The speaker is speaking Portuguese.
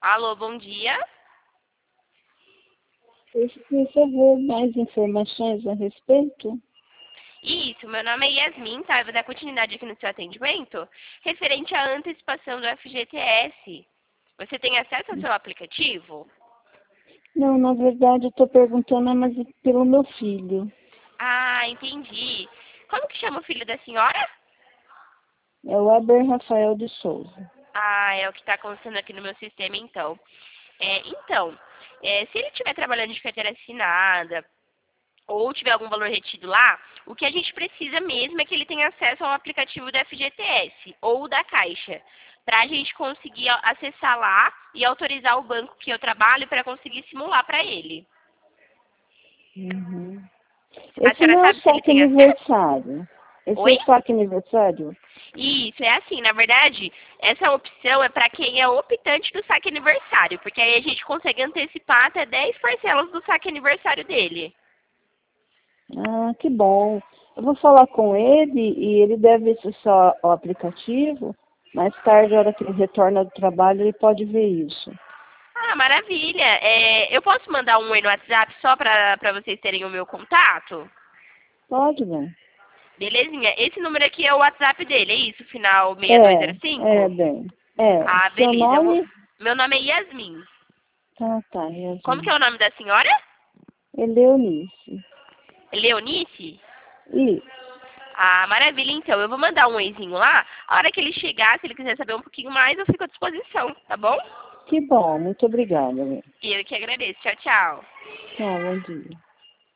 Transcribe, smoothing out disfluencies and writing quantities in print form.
Alô, bom dia. Eu queria saber mais informações a respeito. Isso, meu nome é Yasmin, tá? Eu vou dar continuidade aqui no seu atendimento. Referente à antecipação do FGTS. Você tem acesso ao seu aplicativo? Não, na verdade, eu estou perguntando mas pelo meu filho. Ah, entendi. Como que chama o filho da senhora? É o Aber Rafael de Souza. Ah, é o que está constando aqui no meu sistema, então. Se ele estiver trabalhando de carteira assinada ou tiver algum valor retido lá, o que a gente precisa mesmo é que ele tenha acesso ao aplicativo do FGTS ou da Caixa, para a gente conseguir acessar lá e autorizar o banco que eu trabalho para conseguir simular para ele. Uhum. A Esse senhora não é o sabe se ele saque tem acesso? aniversário. Esse é Oi? o saque aniversário? Isso, é assim, na verdade, essa opção é para quem é optante do saque aniversário, porque aí a gente consegue antecipar até 10 parcelas do saque aniversário dele. Ah, que bom. Eu vou falar com ele e ele deve acessar o aplicativo. Mais tarde, na hora que ele retorna do trabalho, ele pode ver isso. Ah, maravilha. Eu posso mandar um oi no WhatsApp só para vocês terem o meu contato? Pode, bem. Belezinha. Esse número aqui é o WhatsApp dele, é isso? Final É, 6205? bem. É. Ah, Seu beleza. nome? Meu nome é Yasmin. Ah, tá, Como que Yasmin. é o nome da senhora? Eleonice. Leonice? E, Ah, maravilha. Então, eu vou mandar um oizinho lá. A hora que ele chegar, se ele quiser saber um pouquinho mais, eu fico à disposição, tá bom? que bom, muito obrigada. Bem. E eu que agradeço. Tchau, tchau. Tchau, bom dia.